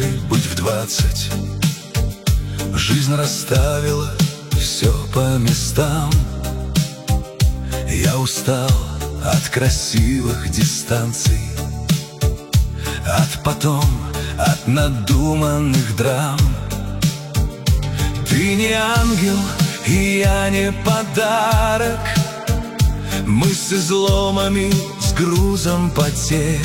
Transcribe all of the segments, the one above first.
быть в 20. Жизнь расставила все по местам. Я устал от красивых дистанций, от потом, от надуманных драм. Ты не ангел, и я не подарок. Мы с изломами, с грузом потерь,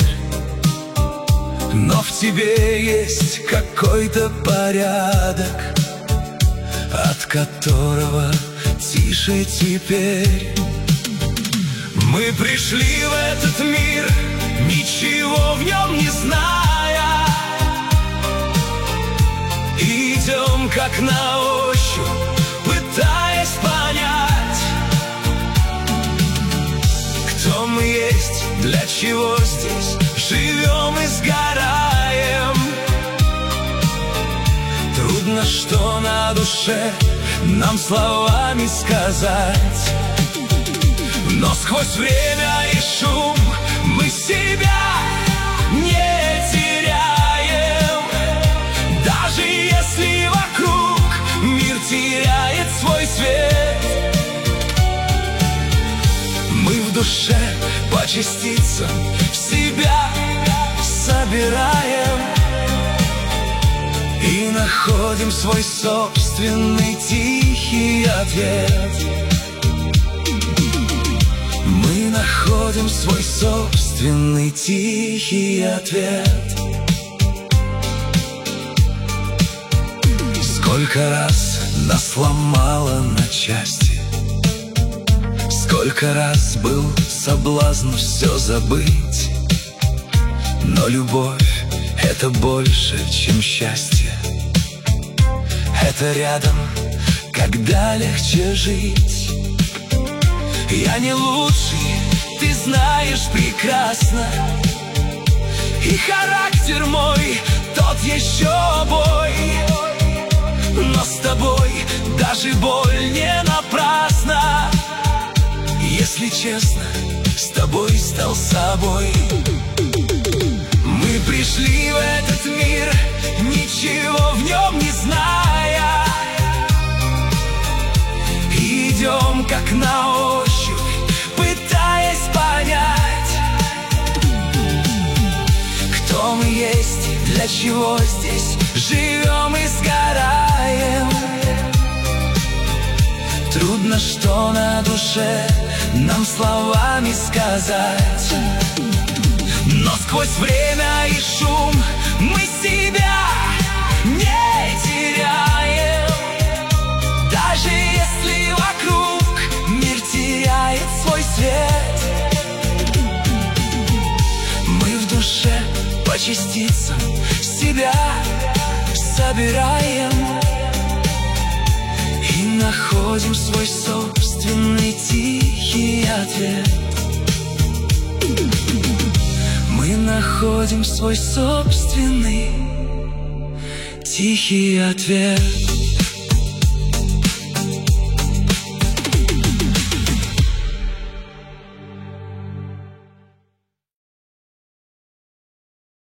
но в тебе есть какой-то порядок, от которого тише теперь. Мы пришли в этот мир, ничего в нем не зная, и идем как на ощупь, пытаясь понять, кто мы есть, для чего здесь живем и сгораем. Трудно, что на душе нам словами сказать, но сквозь время и шум мы себя не теряем. Даже если вокруг мир теряет свой свет, мы в душе по частицам себя собираем и находим свой собственный тихий ответ. Мы находим свой собственный тихий ответ. Сколько раз нас сломало на части, сколько раз был соблазн все забыть, но любовь — это больше, чем счастье. Это рядом, когда легче жить. Я не лучший, ты знаешь прекрасно, и характер мой тот еще бой. Но с тобой даже боль не напрасна. Если честно, с тобой стал собой. Мы пришли в этот мир, ничего в нем не зная, и идем как на ощупь, пытаясь понять, кто мы есть, для чего здесь живем и сгораем. Трудно, что на душе нам словами сказать, но сквозь время и шум мы себя не теряем. Даже если вокруг мир теряет свой свет, мы в душе по частицам себя собираем и находим свой собственный тихий ответ. Мы находим свой собственный тихий ответ.